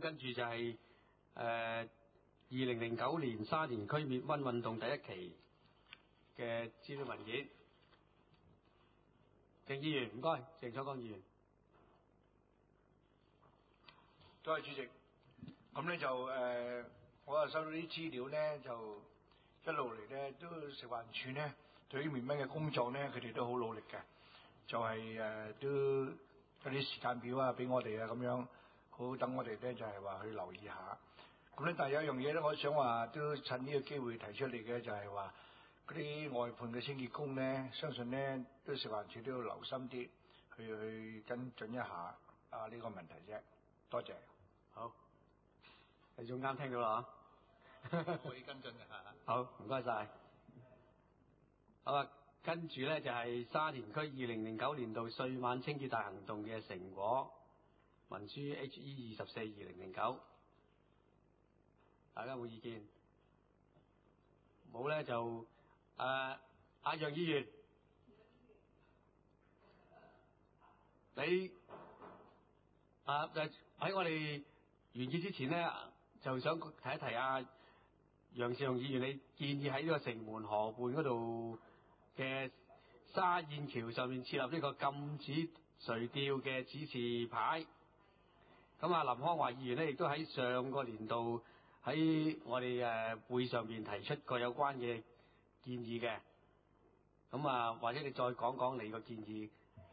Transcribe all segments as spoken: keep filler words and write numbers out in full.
跟住就係誒二零零九年沙田區滅蚊運動第一期嘅資料文件。鄭議員，唔該，鄭楚江議員。 多謝主席。咁咧就誒、呃，我又收到啲資料咧，就一路嚟咧都食環署咧對於滅蚊嘅工作咧，佢哋都好努力嘅，就係、是、誒、呃、都有啲時間表啊，俾我哋啊咁樣，好等我哋咧就係、是、話去留意下。咁咧，但係有一樣嘢咧，我想話都趁呢個機會提出嚟嘅，就係話嗰啲外判嘅清潔工咧，相信咧都食環署都要留心啲，去去跟進一下啊呢、這個問題啫。多謝。 好，你仲啱聽到啦嚇， 可以跟進嘅嚇。 好，唔該晒。好啊，跟住咧就係、是、沙田區二零零九年度歲晚清潔大行動嘅成果，文書 H E 二十四二零零九，大家有冇意見？冇咧就誒阿楊議員，你啊就喺我哋完結之前咧，就想提一提阿楊兆雄議員，你建議喺呢個城門河畔嗰度嘅沙燕橋上面設立呢個禁止垂釣嘅指示牌。咁啊，林康華議員咧亦都喺上個年度喺我哋誒會上邊提出過有關嘅建議嘅。咁啊，或者你再講講你個建議。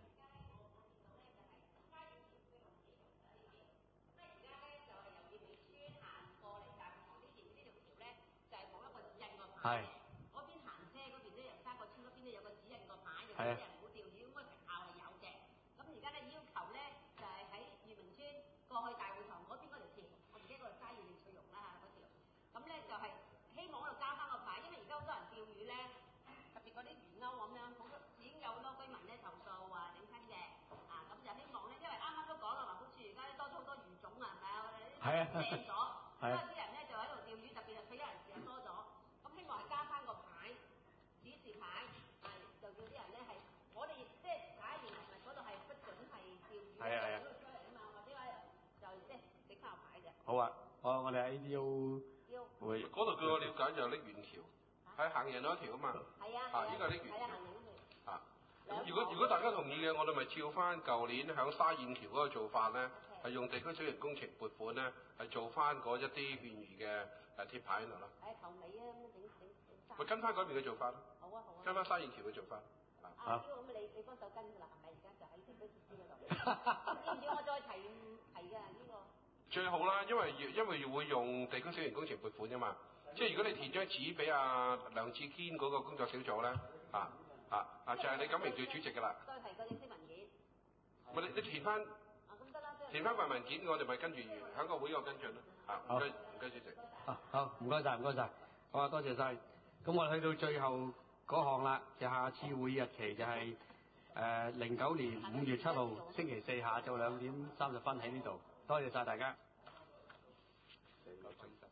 係。 嗰邊行車嗰邊咧，由三個村嗰邊咧有個指引個牌，就係啊啲人唔好釣魚，咁個成效係有嘅。咁而家咧要求咧就係喺裕民村過去大會堂嗰邊嗰條橋，我唔記得嗰條沙燕定翠榕啦嚇嗰條。咁咧就係希望嗰度加翻個牌，因為而家好多人釣魚咧，特別嗰啲魚鈎咁樣，好多已經有好多居民咧投訴話整親嘅。啊，咁就希望咧，因為啱啱都講啦，環保署而家咧多咗好多魚種啊，係咪啊？ 係啊。 正咗， 係啊。 所以啲人咧就喺度釣魚，特別係退休人士又多咗。咁希望係加翻個牌，指示牌，係就叫啲人咧係，我哋即係假如係咪嗰度係不准係釣魚， 係啊係啊， 嗰度出嚟啊嘛，或者話就即係整翻個牌嘅。 好啊，我我哋喺 A D O 會嗰度據我了解就係瀝源橋，係行人嗰條啊嘛。 係啊， 啊，呢個係瀝源橋。 係啊，行人嗰條。 啊，咁如果如果大家同意嘅，我哋咪照翻舊年響沙燕橋嗰個做法咧，係用地區小型工程撥款咧，係做翻嗰一啲勸喻嘅誒貼牌喺度啦。 係頭尾啊，咁整整整咪跟翻嗰邊嘅做法咯。 好啊好啊。 跟翻沙燕橋嘅做法。 啊，呢個咁你你幫手跟㗎啦，係咪？而家就喺地區設施嗰度。要唔要我再提提㗎呢個？ 最好啦，因為因為會用地區小型工程撥款啫嘛。即係如果你填張紙俾阿梁志堅嗰個工作小組咧，啊啊啊，就係李錦明做主席㗎啦。 再提個認識文件。 咪你你填翻。 啊，咁得啦， 填翻份文件，我哋咪跟住喺個會個跟進咯。啊，唔該唔該，主席。 啊，好，唔該晒，唔該晒。好啊，多謝晒。咁我哋去到最後嗰項啦，就下次會議日期就係誒零九年五月七號星期四下晝兩點三十分喺呢度。多謝晒大家。 四個鐘。